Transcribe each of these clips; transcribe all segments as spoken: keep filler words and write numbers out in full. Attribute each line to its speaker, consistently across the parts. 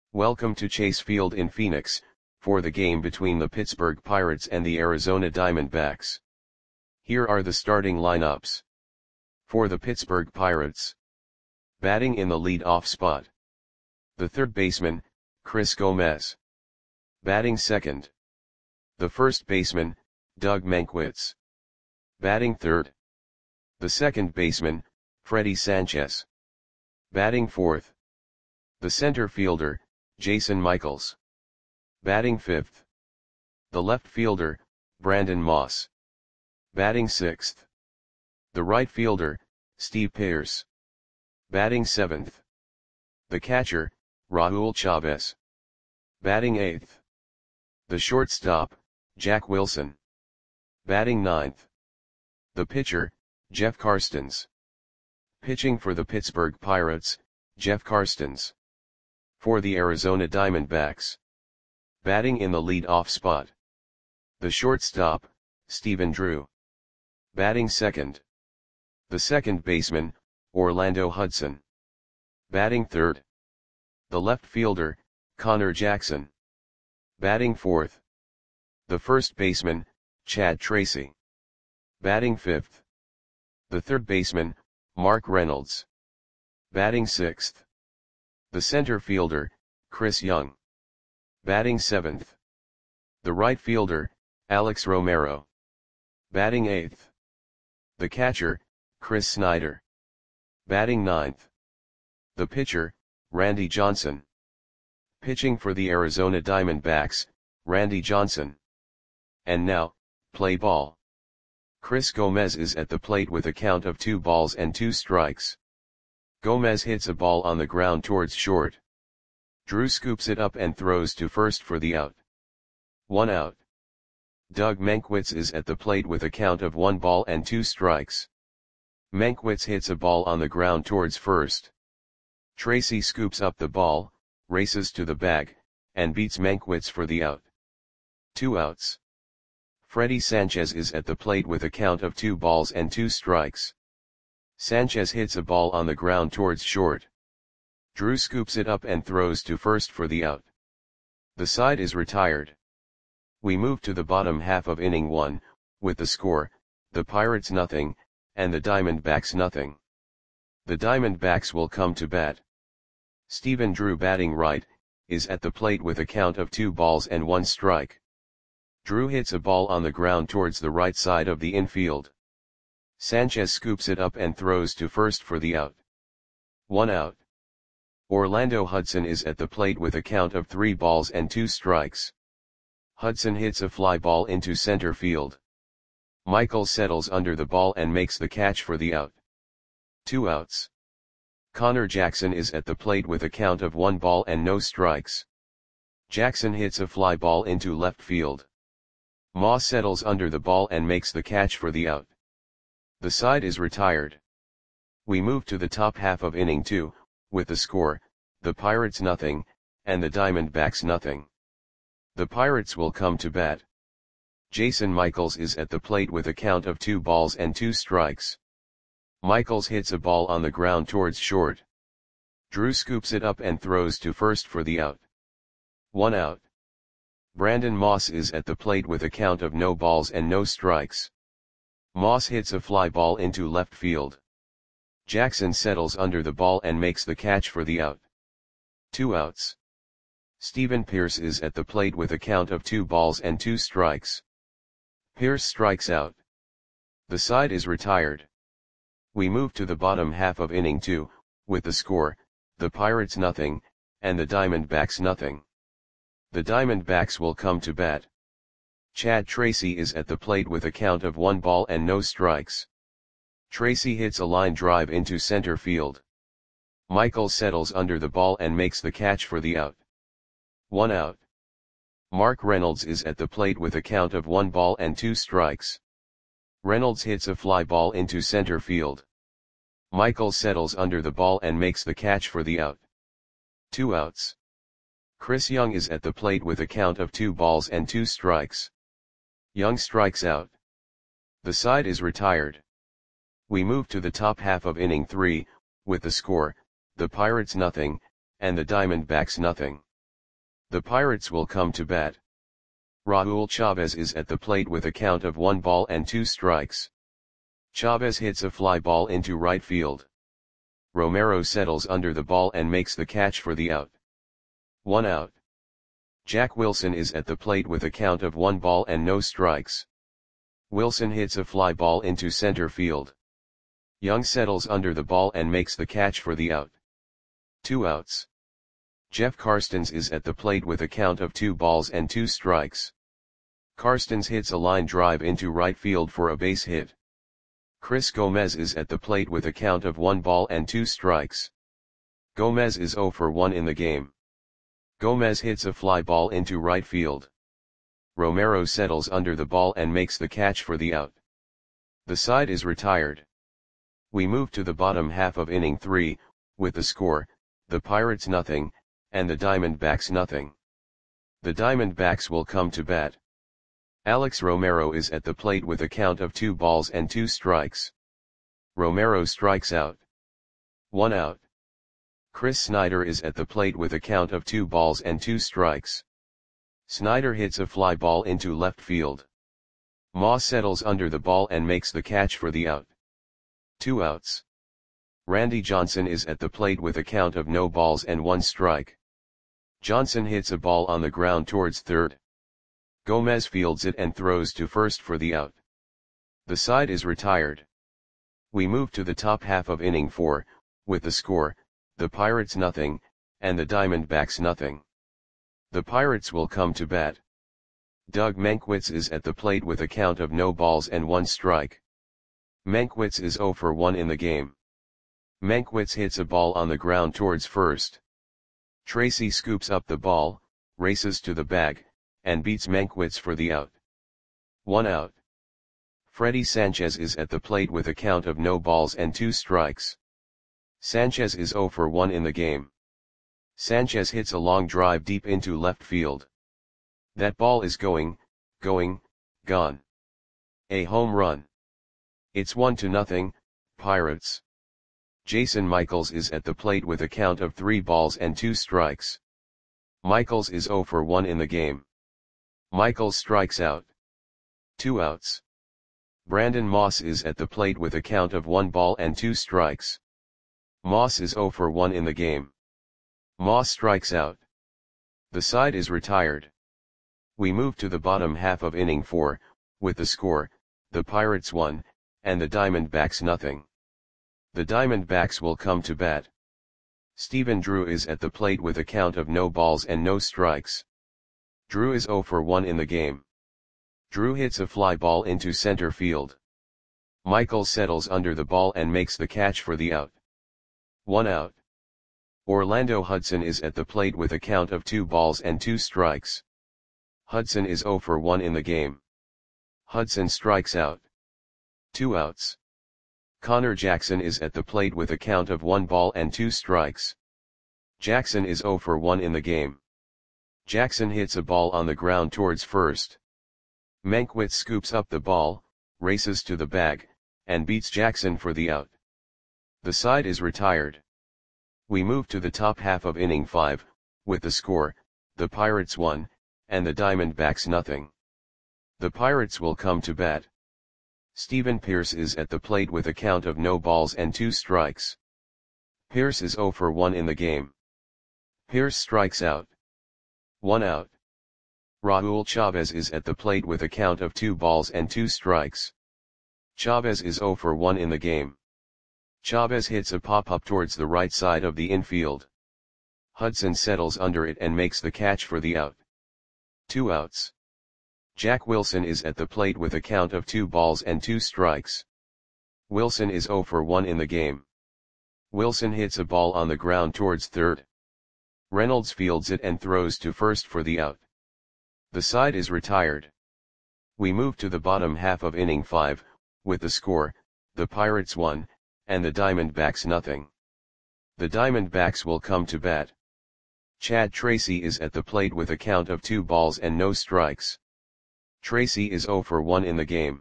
Speaker 1: Welcome to Chase Field in Phoenix, for the game between the Pittsburgh Pirates and the Arizona Diamondbacks. Here are the starting lineups. For the Pittsburgh Pirates. Batting in the lead-off spot. The third baseman, Chris Gomez. Batting second. The first baseman, Doug Mankiewicz. Batting third. The second baseman, Freddie Sanchez. Batting fourth. The center fielder, Jason Michaels. Batting fifth. The left fielder, Brandon Moss. Batting sixth. The right fielder, Steve Pearce. Batting seventh. The catcher, Raul Chavez. Batting eighth. The shortstop, Jack Wilson. Batting ninth. The pitcher, Jeff Karstens. Pitching for the Pittsburgh Pirates, Jeff Karstens. For the Arizona Diamondbacks. Batting in the lead-off spot. The shortstop, Stephen Drew. Batting second. The second baseman, Orlando Hudson. Batting third. The left fielder, Connor Jackson. Batting fourth. The first baseman, Chad Tracy. Batting fifth. The third baseman, Mark Reynolds. Batting sixth. The center fielder, Chris Young. Batting seventh. The right fielder, Alex Romero. Batting eighth. The catcher, Chris Snyder. Batting ninth. The pitcher, Randy Johnson. Pitching for the Arizona Diamondbacks, Randy Johnson. And now, play ball. Chris Gomez is at the plate with a count of two balls and two strikes. Gomez hits a ball on the ground towards short. Drew scoops it up and throws to first for the out. One out. Doug Mankiewicz is at the plate with a count of one ball and two strikes. Mankiewicz hits a ball on the ground towards first. Tracy scoops up the ball, races to the bag, and beats Mankiewicz for the out. Two outs. Freddie Sanchez is at the plate with a count of two balls and two strikes. Sanchez hits a ball on the ground towards short. Drew scoops it up and throws to first for the out. The side is retired. We move to the bottom half of inning one, with the score, the Pirates nothing, and the Diamondbacks nothing. The Diamondbacks will come to bat. Stephen Drew, batting right, is at the plate with a count of two balls and one strike. Drew hits a ball on the ground towards the right side of the infield. Sanchez scoops it up and throws to first for the out. One out. Orlando Hudson is at the plate with a count of three balls and two strikes. Hudson hits a fly ball into center field. Michaels settles under the ball and makes the catch for the out. Two outs. Connor Jackson is at the plate with a count of one ball and no strikes. Jackson hits a fly ball into left field. Moss settles under the ball and makes the catch for the out. The side is retired. We move to the top half of inning two, with the score, the Pirates nothing, and the Diamondbacks nothing. The Pirates will come to bat. Jason Michaels is at the plate with a count of two balls and two strikes. Michaels hits a ball on the ground towards short. Drew scoops it up and throws to first for the out. One out. Brandon Moss is at the plate with a count of no balls and no strikes. Moss hits a fly ball into left field. Jackson settles under the ball and makes the catch for the out. Two outs. Stephen Pearce is at the plate with a count of two balls and two strikes. Pearce strikes out. The side is retired. We move to the bottom half of inning two, with the score, the Pirates nothing, and the Diamondbacks nothing. The Diamondbacks will come to bat. Chad Tracy is at the plate with a count of one ball and no strikes. Tracy hits a line drive into center field. Michaels settles under the ball and makes the catch for the out. One out. Mark Reynolds is at the plate with a count of one ball and two strikes. Reynolds hits a fly ball into center field. Michaels settles under the ball and makes the catch for the out. Two outs. Chris Young is at the plate with a count of two balls and two strikes. Young strikes out. The side is retired. We move to the top half of inning three, with the score, the Pirates nothing, and the Diamondbacks nothing. The Pirates will come to bat. Raul Chavez is at the plate with a count of one ball and two strikes. Chavez hits a fly ball into right field. Romero settles under the ball and makes the catch for the out. One out. Jack Wilson is at the plate with a count of one ball and no strikes. Wilson hits a fly ball into center field. Young settles under the ball and makes the catch for the out. Two outs. Jeff Karstens is at the plate with a count of two balls and two strikes. Karstens hits a line drive into right field for a base hit. Chris Gomez is at the plate with a count of one ball and two strikes. Gomez is zero for one in the game. Gomez hits a fly ball into right field. Romero settles under the ball and makes the catch for the out. The side is retired. We move to the bottom half of inning three, with the score, the Pirates nothing, and the Diamondbacks nothing. The Diamondbacks will come to bat. Alex Romero is at the plate with a count of two balls and two strikes. Romero strikes out. One out. Chris Snyder is at the plate with a count of two balls and two strikes. Snyder hits a fly ball into left field. Moss settles under the ball and makes the catch for the out. Two outs. Randy Johnson is at the plate with a count of no balls and one strike. Johnson hits a ball on the ground towards third. Gomez fields it and throws to first for the out. The side is retired. We move to the top half of inning four, with the score, the Pirates nothing, and the Diamondbacks nothing. The Pirates will come to bat. Doug Mankiewicz is at the plate with a count of no balls and one strike. Mankiewicz is zero for one in the game. Mankiewicz hits a ball on the ground towards first. Tracy scoops up the ball, races to the bag, and beats Mankiewicz for the out. One out. Freddie Sanchez is at the plate with a count of no balls and two strikes. Sanchez is zero for one in the game. Sanchez hits a long drive deep into left field. That ball is going, going, gone. A home run. It's one to nothing, Pirates. Jason Michaels is at the plate with a count of three balls and two strikes. Michaels is zero for one in the game. Michaels strikes out. Two outs. Brandon Moss is at the plate with a count of one ball and two strikes. Moss is zero for one in the game. Moss strikes out. The side is retired. We move to the bottom half of inning four, with the score, the Pirates one, and the Diamondbacks nothing. The Diamondbacks will come to bat. Stephen Drew is at the plate with a count of no balls and no strikes. Drew is zero for one in the game. Drew hits a fly ball into center field. Michael settles under the ball and makes the catch for the out. One out. Orlando Hudson is at the plate with a count of two balls and two strikes. Hudson is zero for one in the game. Hudson strikes out. Two outs. Connor Jackson is at the plate with a count of one ball and two strikes. Jackson is zero for one in the game. Jackson hits a ball on the ground towards first. Mankiewicz scoops up the ball, races to the bag, and beats Jackson for the out. The side is retired. We move to the top half of inning five, with the score, the Pirates one, and the Diamondbacks nothing. The Pirates will come to bat. Stephen Pierce is at the plate with a count of no balls and two strikes. Pierce is zero for one in the game. Pierce strikes out. One out. Raul Chavez is at the plate with a count of two balls and two strikes. Chavez is zero for one in the game. Chavez hits a pop-up towards the right side of the infield. Hudson settles under it and makes the catch for the out. Two outs. Jack Wilson is at the plate with a count of two balls and two strikes. Wilson is zero for one in the game. Wilson hits a ball on the ground towards third. Reynolds fields it and throws to first for the out. The side is retired. We move to the bottom half of inning five, with the score, the Pirates one, and the Diamondbacks nothing. The Diamondbacks will come to bat. Chad Tracy is at the plate with a count of two balls and no strikes. Tracy is zero for one in the game.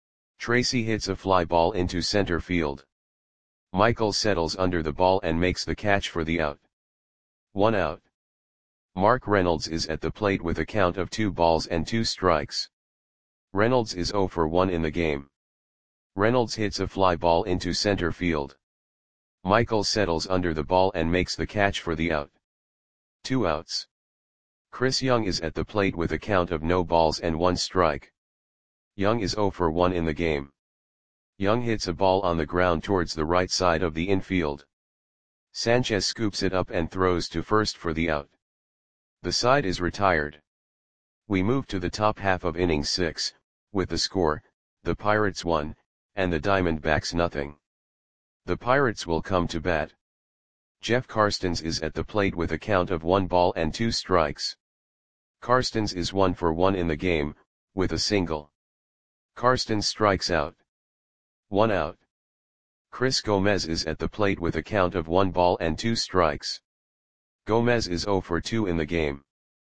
Speaker 1: Tracy hits a fly ball into center field. Michael settles under the ball and makes the catch for the out. One out. Mark Reynolds is at the plate with a count of two balls and two strikes. Reynolds is zero for one in the game. Reynolds hits a fly ball into center field. Michaels settles under the ball and makes the catch for the out. Two outs. Chris Young is at the plate with a count of no balls and one strike. Young is zero for one in the game. Young hits a ball on the ground towards the right side of the infield. Sanchez scoops it up and throws to first for the out. The side is retired. We move to the top half of inning six, with the score, the Pirates one, and the Diamondbacks nothing. The Pirates will come to bat. Jeff Karstens is at the plate with a count of one ball and two strikes. Karstens is one for one in the game, with a single. Karstens strikes out. One out. Chris Gomez is at the plate with a count of one ball and two strikes. Gomez is zero for two in the game.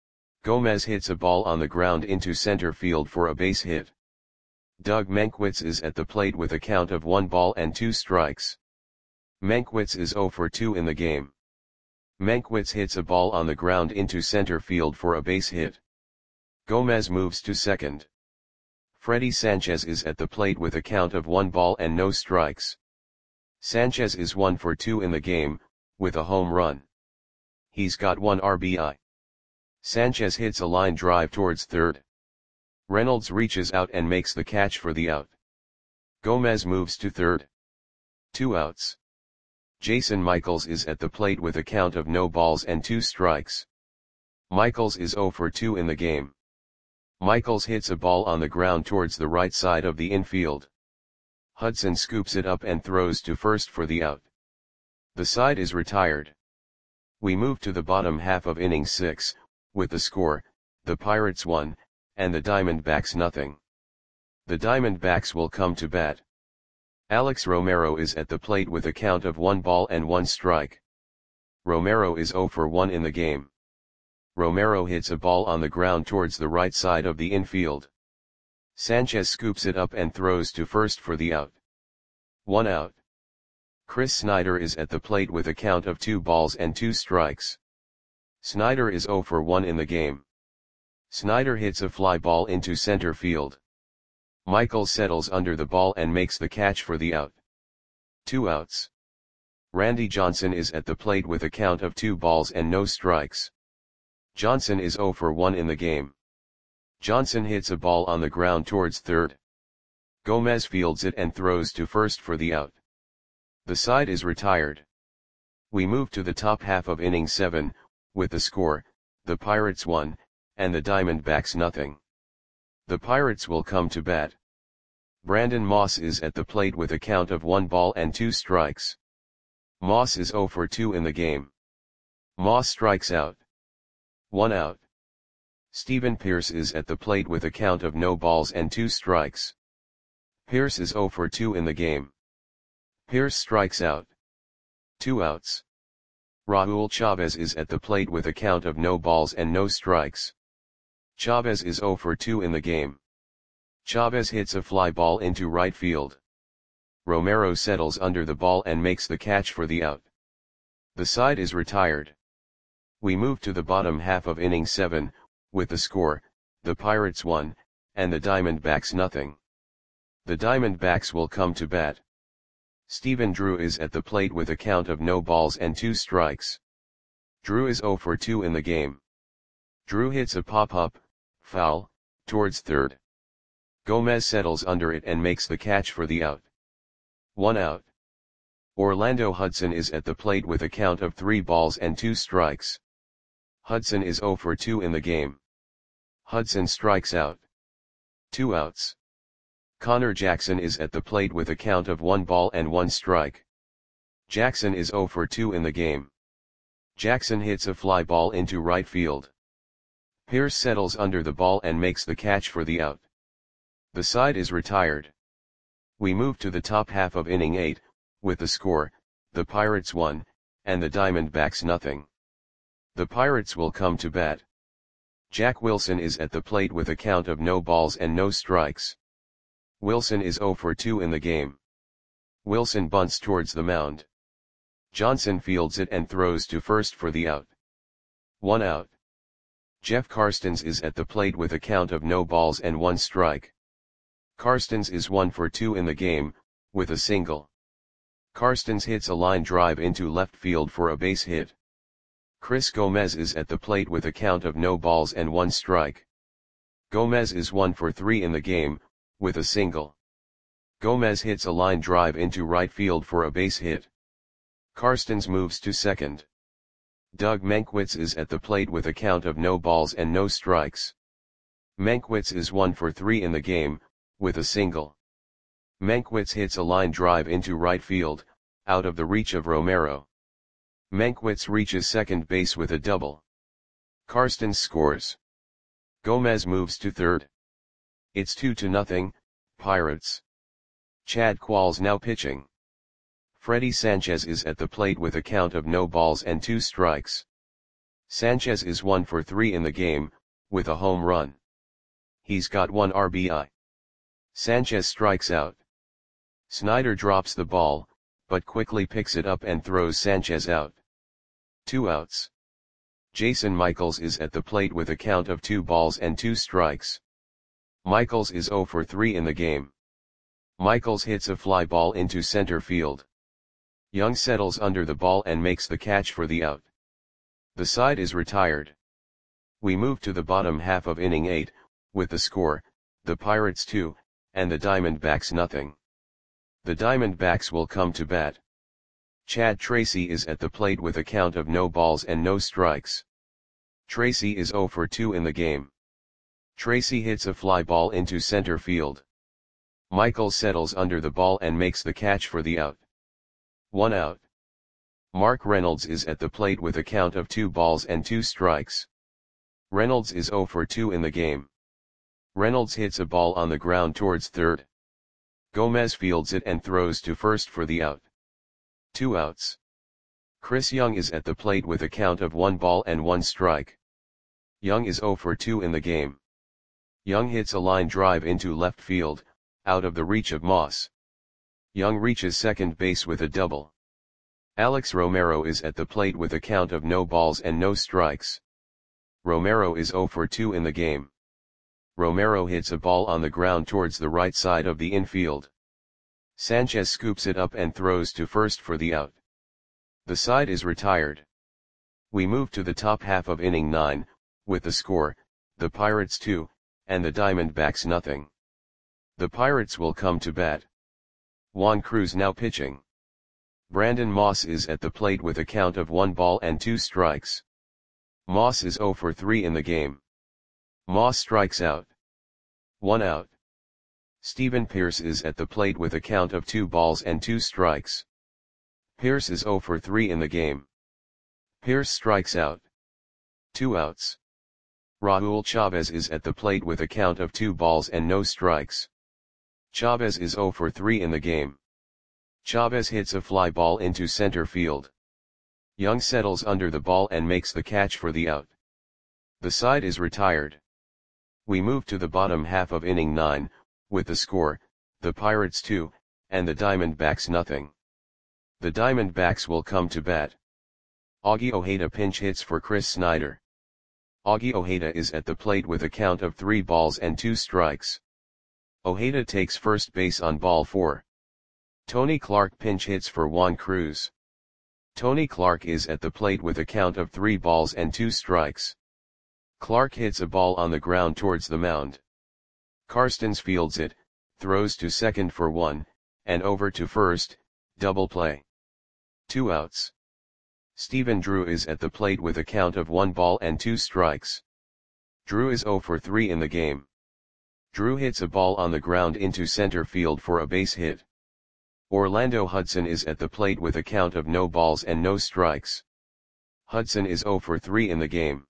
Speaker 1: Gomez hits a ball on the ground into center field for a base hit. Doug Mankiewicz is at the plate with a count of one ball and two strikes. Mankiewicz is zero for two in the game. Mankiewicz hits a ball on the ground into center field for a base hit. Gomez moves to second. Freddie Sanchez is at the plate with a count of one ball and no strikes. Sanchez is one for two in the game, with a home run. He's got one R B I. Sanchez hits a line drive towards third. Reynolds reaches out and makes the catch for the out. Gomez moves to third. Two outs. Jason Michaels is at the plate with a count of no balls and two strikes. Michaels is zero for two in the game. Michaels hits a ball on the ground towards the right side of the infield. Hudson scoops it up and throws to first for the out. The side is retired. We move to the bottom half of inning six, with the score, the Pirates one, and the Diamondbacks nothing. The Diamondbacks will come to bat. Alex Romero is at the plate with a count of one ball and one strike. Romero is zero for one in the game. Romero hits a ball on the ground towards the right side of the infield. Sanchez scoops it up and throws to first for the out. One out. Chris Snyder is at the plate with a count of two balls and two strikes. Snyder is zero for one in the game. Snyder hits a fly ball into center field. Michaels settles under the ball and makes the catch for the out. Two outs. Randy Johnson is at the plate with a count of two balls and no strikes. Johnson is zero for one in the game. Johnson hits a ball on the ground towards third. Gomez fields it and throws to first for the out. The side is retired. We move to the top half of inning seven, with the score, the Pirates one, and the Diamondbacks nothing. The Pirates will come to bat. Brandon Moss is at the plate with a count of one ball and two strikes. Moss is zero for two in the game. Moss strikes out. One out. Stephen Pierce is at the plate with a count of no balls and two strikes. Pierce is zero for two in the game. Pierce strikes out. Two outs. Raul Chavez is at the plate with a count of no balls and no strikes. Chavez is zero for two in the game. Chavez hits a fly ball into right field. Romero settles under the ball and makes the catch for the out. The side is retired. We move to the bottom half of inning seven, with the score, the Pirates one, and the Diamondbacks nothing. The Diamondbacks will come to bat. Stephen Drew is at the plate with a count of no balls and two strikes. Drew is zero for two in the game. Drew hits a pop-up, foul, towards third. Gomez settles under it and makes the catch for the out. One out. Orlando Hudson is at the plate with a count of three balls and two strikes. Hudson is zero for two in the game. Hudson strikes out. Two outs. Connor Jackson is at the plate with a count of one ball and one strike. Jackson is zero for two in the game. Jackson hits a fly ball into right field. Pierce settles under the ball and makes the catch for the out. The side is retired. We move to the top half of inning eight, with the score, the Pirates one, and the Diamondbacks nothing. The Pirates will come to bat. Jack Wilson is at the plate with a count of no balls and no strikes. Wilson is zero for two in the game. Wilson bunts towards the mound. Johnson fields it and throws to first for the out. One out. Jeff Karstens is at the plate with a count of no balls and one strike. Karstens is one for two in the game, with a single. Karstens hits a line drive into left field for a base hit. Chris Gomez is at the plate with a count of no balls and one strike. Gomez is one for three in the game, with a single. Gomez hits a line drive into right field for a base hit. Karstens moves to second. Doug Mankiewicz is at the plate with a count of no balls and no strikes. Mankiewicz is one for three in the game, with a single. Mankiewicz hits a line drive into right field, out of the reach of Romero. Mankiewicz reaches second base with a double. Karstens scores. Gomez moves to third. It's two to nothing, Pirates. Chad Qualls now pitching. Freddy Sanchez is at the plate with a count of no balls and two strikes. Sanchez is one for three in the game, with a home run. He's got one R B I. Sanchez strikes out. Snyder drops the ball, but quickly picks it up and throws Sanchez out. Two outs. Jason Michaels is at the plate with a count of two balls and two strikes. Michaels is zero for three in the game. Michaels hits a fly ball into center field. Young settles under the ball and makes the catch for the out. The side is retired. We move to the bottom half of inning eight, with the score, the Pirates two, and the Diamondbacks nothing. The Diamondbacks will come to bat. Chad Tracy is at the plate with a count of no balls and no strikes. Tracy is zero for two in the game. Tracy hits a fly ball into center field. Michaels settles under the ball and makes the catch for the out. One out. Mark Reynolds is at the plate with a count of two balls and two strikes. Reynolds is zero for two in the game. Reynolds hits a ball on the ground towards third. Gomez fields it and throws to first for the out. Two outs. Chris Young is at the plate with a count of one ball and one strike. Young is zero for two in the game. Young hits a line drive into left field, out of the reach of Moss. Young reaches second base with a double. Alex Romero is at the plate with a count of no balls and no strikes. Romero is zero for two in the game. Romero hits a ball on the ground towards the right side of the infield. Sanchez scoops it up and throws to first for the out. The side is retired. We move to the top half of inning nine, with the score, the Pirates two, and the Diamondbacks nothing. The Pirates will come to bat. Juan Cruz now pitching. Brandon Moss is at the plate with a count of one ball and two strikes. Moss is zero for three in the game. Moss strikes out. One out. Steven Pearce is at the plate with a count of two balls and two strikes. Pearce is zero for three in the game. Pearce strikes out. Two outs. Raul Chavez is at the plate with a count of two balls and no strikes. Chavez is zero for three in the game. Chavez hits a fly ball into center field. Young settles under the ball and makes the catch for the out. The side is retired. We move to the bottom half of inning nine, with the score, the Pirates two, and the Diamondbacks nothing. The Diamondbacks will come to bat. Augie Ojeda pinch hits for Chris Snyder. Augie Ojeda is at the plate with a count of three balls and two strikes. Ojeda takes first base on ball four. Tony Clark pinch hits for Juan Cruz. Tony Clark is at the plate with a count of three balls and two strikes. Clark hits a ball on the ground towards the mound. Karstens fields it, throws to second for one, and over to first, double play. Two outs. Stephen Drew is at the plate with a count of one ball and two strikes. Drew is zero for three in the game. Drew hits a ball on the ground into center field for a base hit. Orlando Hudson is at the plate with a count of no balls and no strikes. Hudson is zero for three in the game.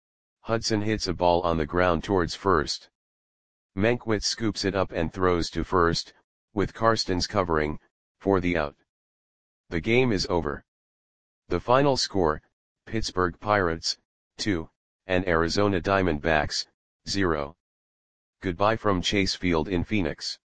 Speaker 1: Hudson hits a ball on the ground towards first. Mankiewicz scoops it up and throws to first, with Karstens covering, for the out. The game is over. The final score, Pittsburgh Pirates, two, and Arizona Diamondbacks, zero. Goodbye from Chase Field in Phoenix.